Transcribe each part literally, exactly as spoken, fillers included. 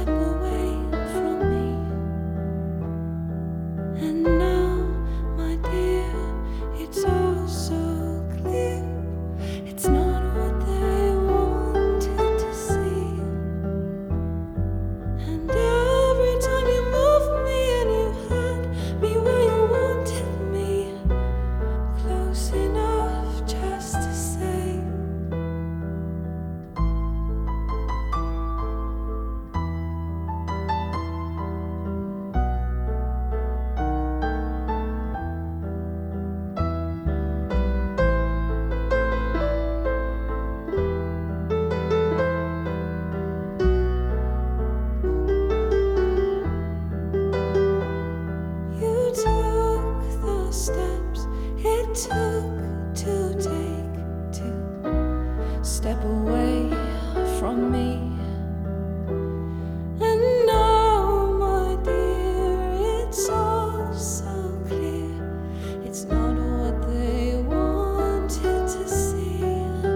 step away from me. And now, my dear, it's all so clear. It's not what they wanted to see. And every time you moved me and you had me where you wanted me, close enough just to say, you took the steps it took to take to step away from me. And now, my dear, it's all so clear. It's not what they wanted to see.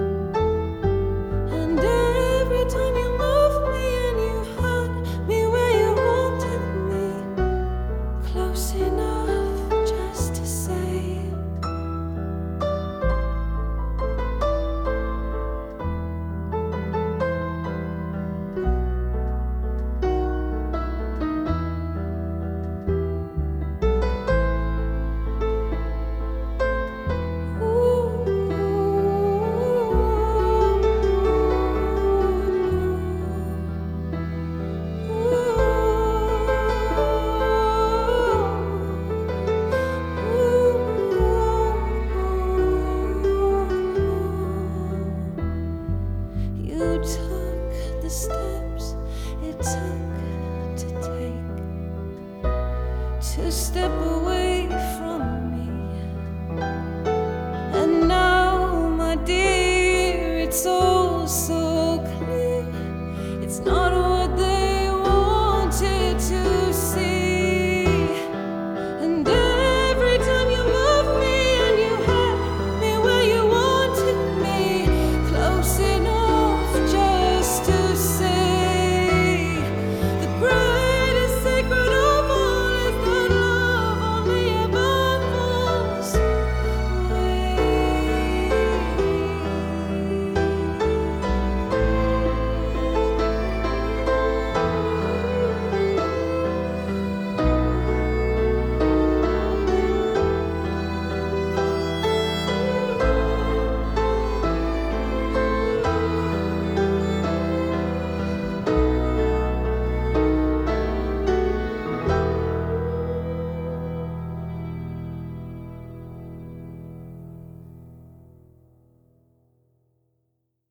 And every time you moved me and you had me where you wanted me, close enough just to say, you took the steps it took to take to step away from me. And now, my dear, it's all